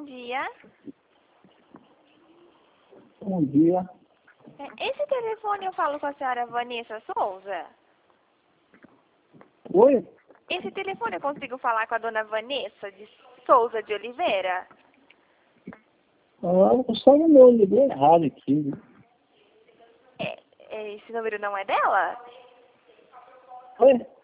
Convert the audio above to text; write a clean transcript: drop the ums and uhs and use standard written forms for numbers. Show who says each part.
Speaker 1: dia.
Speaker 2: Bom dia.
Speaker 1: Esse telefone eu falo com a senhora Vanessa Souza?
Speaker 2: Oi?
Speaker 1: Esse telefone eu consigo falar com a dona Vanessa de Souza de Oliveira?
Speaker 2: Só o meu ligou errado aqui.
Speaker 1: Esse número não é dela?
Speaker 2: Oi?